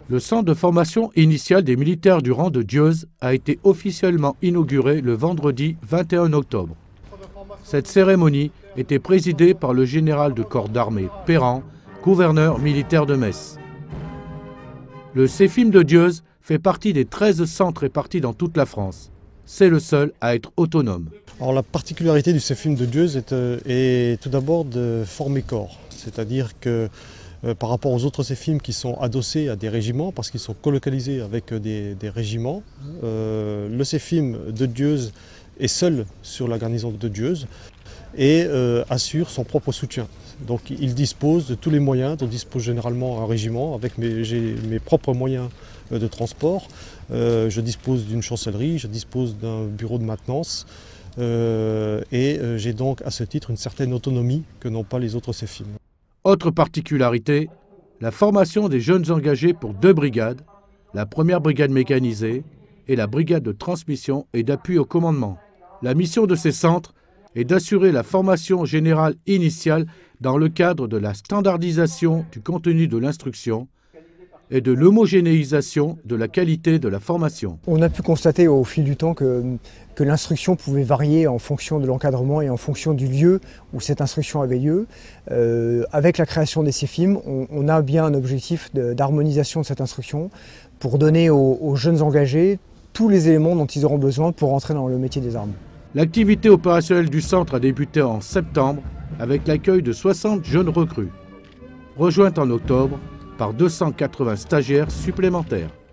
Le centre de formation initiale des militaires du rang de Dieuze a été officiellement inauguré le vendredi 21 octobre. Cette cérémonie était présidée par le général de corps d'armée Perran, gouverneur militaire de Metz. Le CEFIM de Dieuze fait partie des 13 centres répartis dans toute la France. C'est le seul à être autonome. Alors, la particularité du CEFIM de Dieuze est tout d'abord de former corps. C'est-à-dire que par rapport aux autres CEFIM qui sont adossés à des régiments, parce qu'ils sont colocalisés avec des régiments, le CEFIM de Dieuze est seul sur la garnison de Dieuze et assure son propre soutien. Donc il dispose de tous les moyens dont dispose généralement un régiment, avec j'ai mes propres moyens de transport. Je dispose d'une chancellerie, je dispose d'un bureau de maintenance et j'ai donc à ce titre une certaine autonomie que n'ont pas les autres CEFIM. Autre particularité, la formation des jeunes engagés pour 2 brigades, la première brigade mécanisée et la brigade de transmission et d'appui au commandement. La mission de ces centres est d'assurer la formation générale initiale dans le cadre de la standardisation du contenu de l'instruction et de l'homogénéisation de la qualité de la formation. On a pu constater au fil du temps que l'instruction pouvait varier en fonction de l'encadrement et en fonction du lieu où cette instruction avait lieu. Avec la création des CEFIM, on a bien un objectif d'harmonisation de cette instruction pour donner aux jeunes engagés tous les éléments dont ils auront besoin pour entrer dans le métier des armes. L'activité opérationnelle du centre a débuté en septembre avec l'accueil de 60 jeunes recrues, rejointes en octobre par 280 stagiaires supplémentaires.